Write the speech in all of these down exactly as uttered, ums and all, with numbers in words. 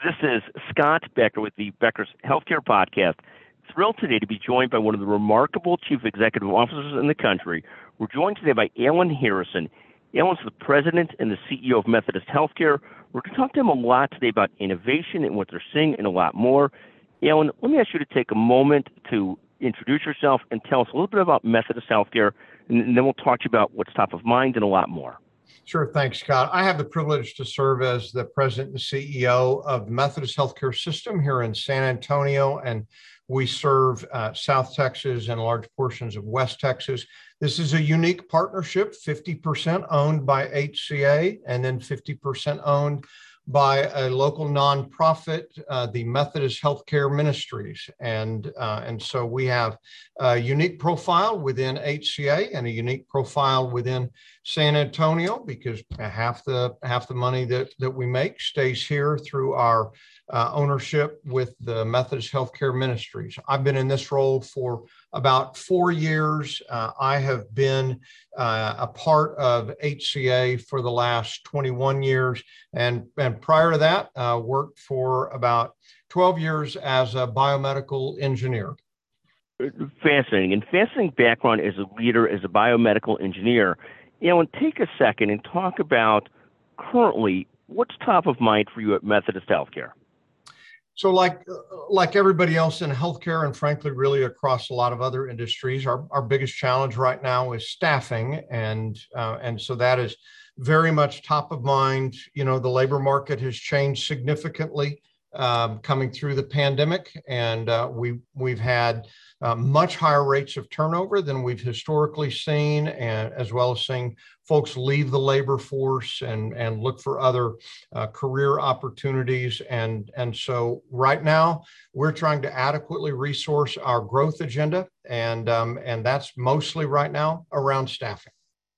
This is Scott Becker with the Becker's Healthcare Podcast. Thrilled today to be joined by one of the remarkable chief executive officers in the country. We're joined today by Alan Harrison. Alan's the president and the C E O of Methodist Healthcare. We're going to talk to him a lot today about innovation and what they're seeing and a lot more. Alan, let me ask you to take a moment to introduce yourself and tell us a little bit about Methodist Healthcare, and then we'll talk to you about what's top of mind and a lot more. Sure. Thanks, Scott. I have the privilege to serve as the president and C E O of the Methodist Healthcare System here in San Antonio, and we serve uh, South Texas and large portions of West Texas. This is a unique partnership, fifty percent owned by H C A and then fifty percent owned by a local nonprofit, uh, the Methodist Healthcare Ministries. And, uh, and so we have a unique profile within H C A and a unique profile within San Antonio, because half the half the money that, that we make stays here through our uh, ownership with the Methodist Healthcare Ministries. I've been in this role for about four years. Uh, I have been uh, a part of H C A for the last twenty-one years. And, and prior to that, uh, worked for about twelve years as a biomedical engineer. Fascinating. And fascinating background as a leader, as a biomedical engineer. Alan, take a second and talk about currently what's top of mind for you at Methodist Healthcare. So like like everybody else in healthcare, and frankly, really across a lot of other industries, our, our biggest challenge right now is staffing. And, uh, and so that is very much top of mind. You know, the labor market has changed significantly um, coming through the pandemic, and uh, we, we've had uh, much higher rates of turnover than we've historically seen, and as well as seeing folks leave the labor force and, and look for other uh, career opportunities. And, and so right now, we're trying to adequately resource our growth agenda, and, um, and that's mostly right now around staffing.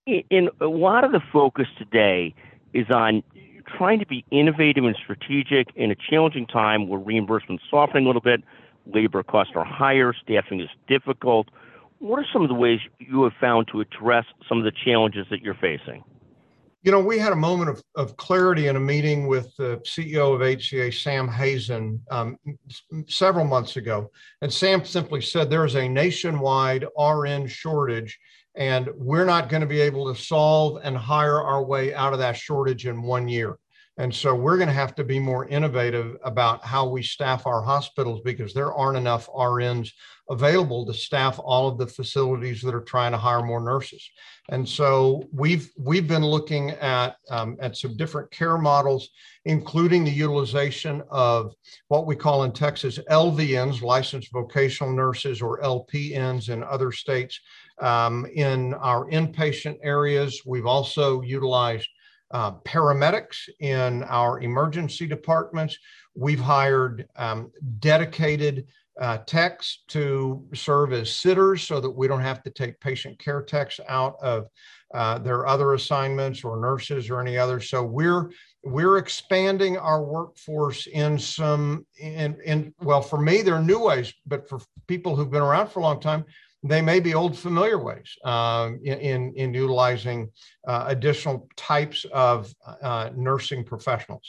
In a lot of the focus today is on trying to be innovative and strategic in a challenging time where reimbursement's softening a little bit, labor costs are higher, staffing is difficult. What are some of the ways you have found to address some of the challenges that you're facing? You know, we had a moment of, of clarity in a meeting with the C E O of H C A, Sam Hazen, um, several months ago. And Sam simply said there is a nationwide R N shortage, and we're not going to be able to solve and hire our way out of that shortage in one year. And so we're going to have to be more innovative about how we staff our hospitals, because there aren't enough R Ns available to staff all of the facilities that are trying to hire more nurses. And so we've we've been looking at, um, at some different care models, including the utilization of what we call in Texas L V Ns, licensed vocational nurses, or L P Ns in other states, um, in our inpatient areas. We've also utilized Uh, paramedics in our emergency departments. We've hired um, dedicated uh, techs to serve as sitters so that we don't have to take patient care techs out of uh, their other assignments, or nurses or any others. So we're we're expanding our workforce in some, in, in well, for me, they're new ways, but for people who've been around for a long time, they may be old familiar ways um, in, in, in utilizing uh, additional types of uh, nursing professionals.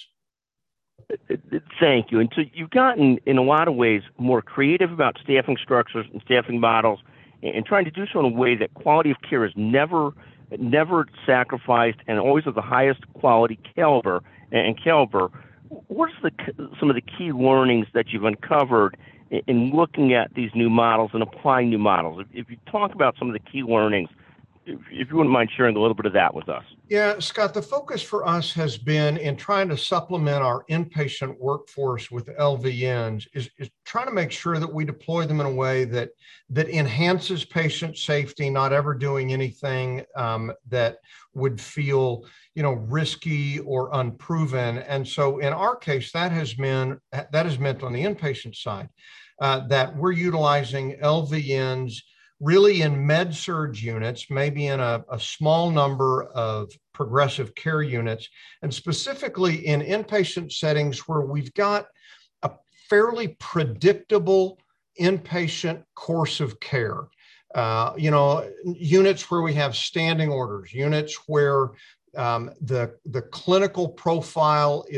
Thank you. And so you've gotten, in a lot of ways, more creative about staffing structures and staffing models, and trying to do so in a way that quality of care is never, never sacrificed, and always of the highest quality caliber and caliber. What's the some of the key learnings that you've uncovered in looking at these new models and applying new models? If, if you talk about some of the key learnings, if, if you wouldn't mind sharing a little bit of that with us. Yeah, Scott, the focus for us has been in trying to supplement our inpatient workforce with L V Ns, is, is trying to make sure that we deploy them in a way that, that enhances patient safety, not ever doing anything um, that would feel, you know, risky or unproven. And so in our case, that has been, that has meant on the inpatient side, uh, that we're utilizing L V Ns really in med-surg units, maybe in a, a small number of progressive care units, and specifically in inpatient settings where we've got a fairly predictable inpatient course of care. Uh, you know, units where we have standing orders, units where um, the, the clinical profile is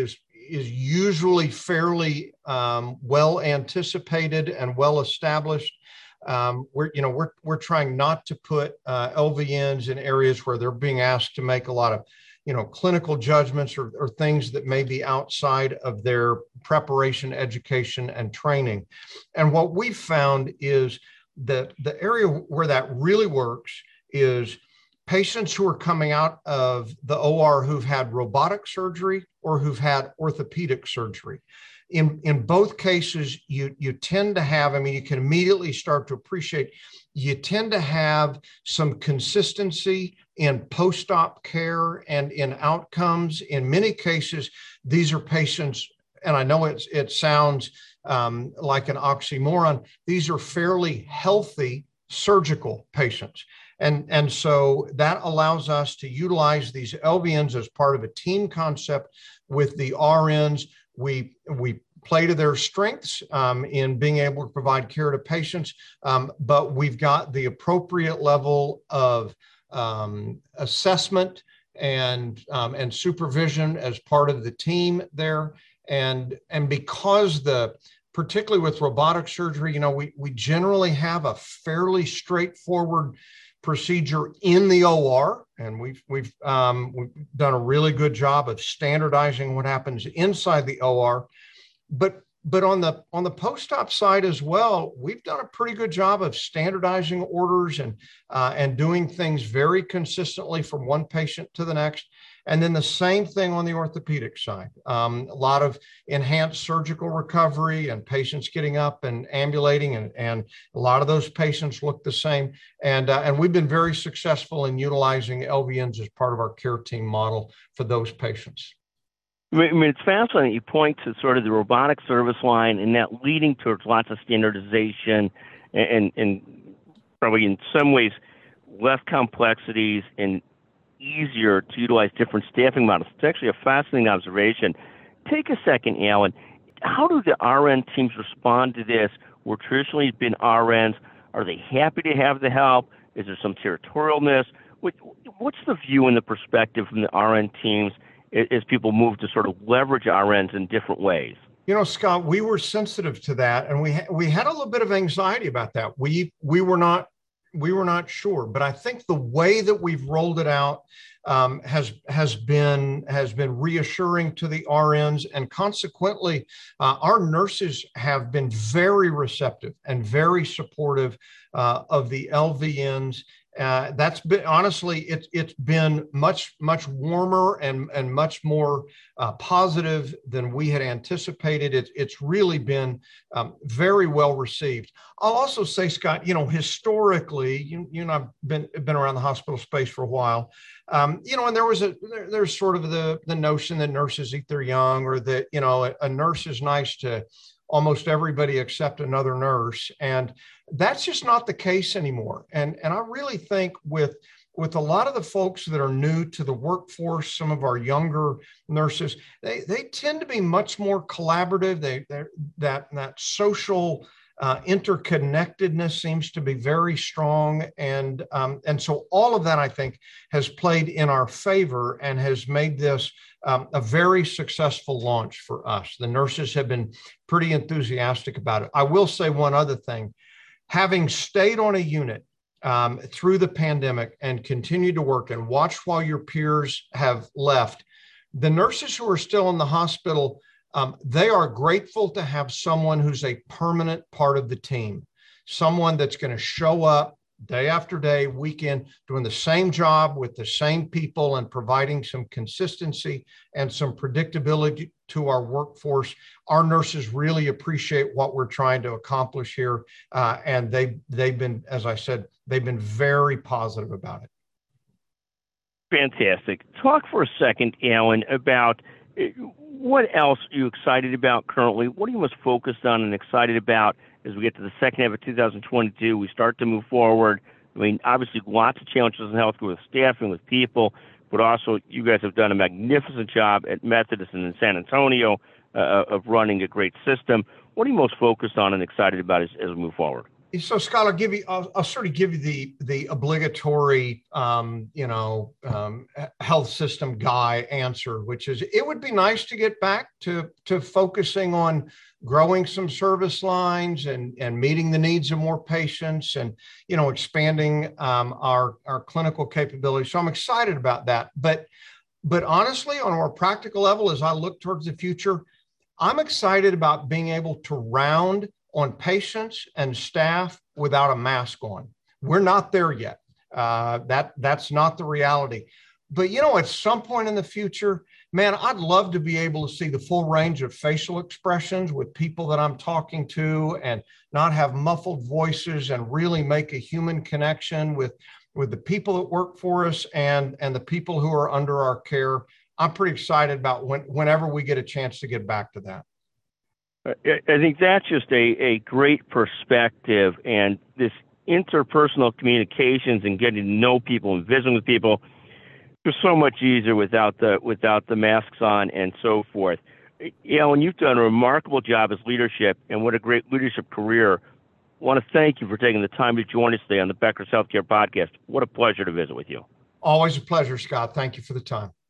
is usually fairly um, well anticipated and well established. Um, we're, you know, we're, we're trying not to put uh, L V Ns in areas where they're being asked to make a lot of, you know, clinical judgments or, or things that may be outside of their preparation, education, and training. And what we've found is that the area where that really works is patients who are coming out of the O R who've had robotic surgery or who've had orthopedic surgery. In, in both cases, you, you tend to have, I mean, you can immediately start to appreciate, you tend to have some consistency in post-op care and in outcomes. In many cases, these are patients, and I know it's, it sounds um, like an oxymoron, these are fairly healthy surgical patients. And, and so that allows us to utilize these L V Ns as part of a team concept with the R Ns. We, we play to their strengths um, in being able to provide care to patients, um, but we've got the appropriate level of um, assessment and, um, and supervision as part of the team there. And, and because the, particularly with robotic surgery, you know, we, we generally have a fairly straightforward procedure in the O R, and we've we've um, we've done a really good job of standardizing what happens inside the O R. But but on the on the post-op side as well, we've done a pretty good job of standardizing orders and uh, and doing things very consistently from one patient to the next. And then the same thing on the orthopedic side. Um, a lot of enhanced surgical recovery and patients getting up and ambulating, and, and a lot of those patients look the same. And, uh, and we've been very successful in utilizing L V Ns as part of our care team model for those patients. I mean, it's fascinating. You point to sort of the robotic service line and that leading towards lots of standardization and, and, and probably in some ways less complexities and easier to utilize different staffing models. It's actually a fascinating observation. Take a second, Alan. How do the R N teams respond to this? Where traditionally it's been R Ns, are they happy to have the help? Is there some territorialness? What's the view and the perspective from the R N teams as people move to sort of leverage R Ns in different ways? You know, Scott, we were sensitive to that, and we ha- we had a little bit of anxiety about that. We we were not we were not sure, but I think the way that we've rolled it out um, has has been has been reassuring to the R Ns, and consequently, uh, our nurses have been very receptive and very supportive uh, of the L V Ns. Uh, that's been honestly, it's it's been much much warmer and and much more uh, positive than we had anticipated. It, it's really been um, very well received. I'll also say, Scott, you know, historically, you, you know, I've been been around the hospital space for a while, um, you know, and there was a there, there's sort of the the notion that nurses eat their young, or that, you know, a, a nurse is nice to almost everybody except another nurse. And that's just not the case anymore. And, and I really think with, with a lot of the folks that are new to the workforce, some of our younger nurses, they, they tend to be much more collaborative. They, that, that social uh, interconnectedness seems to be very strong. And, um, and so all of that, I think, has played in our favor and has made this Um, a very successful launch for us. The nurses have been pretty enthusiastic about it. I will say one other thing. Having stayed on a unit um, through the pandemic and continued to work and watch while your peers have left, the nurses who are still in the hospital, um, they are grateful to have someone who's a permanent part of the team, someone that's going to show up day after day, week in, doing the same job with the same people and providing some consistency and some predictability to our workforce. Our nurses really appreciate what we're trying to accomplish here. Uh, and they, they've been, as I said, they've been very positive about it. Fantastic. Talk for a second, Alan, about what else are you excited about currently? What are you most focused on and excited about as we get to the second half of two thousand twenty-two? We start to move forward. I mean, obviously, lots of challenges in healthcare with staffing, with people, but also you guys have done a magnificent job at Methodist and in San Antonio uh, of running a great system. What are you most focused on and excited about as, as we move forward? So, Scott, I'll give you, I'll, I'll sort of give you the the obligatory, um, you know, um, health system guy answer, which is it would be nice to get back to to focusing on growing some service lines and and meeting the needs of more patients and you know expanding um, our our clinical capabilities. So I'm excited about that. But but honestly, on a more practical level, as I look towards the future, I'm excited about being able to round on patients and staff without a mask on. We're not there yet. Uh, that that's not the reality. But you know, at some point in the future, man, I'd love to be able to see the full range of facial expressions with people that I'm talking to, and not have muffled voices, and really make a human connection with with the people that work for us and and the people who are under our care. I'm pretty excited about when, whenever we get a chance to get back to that. I think that's just a, a great perspective, and this interpersonal communications and getting to know people and visiting with people is so much easier without the without the masks on and so forth. Alan, you've done a remarkable job as leadership, and what a great leadership career. I want to thank you for taking the time to join us today on the Becker's Healthcare Podcast. What a pleasure to visit with you. Always a pleasure, Scott. Thank you for the time.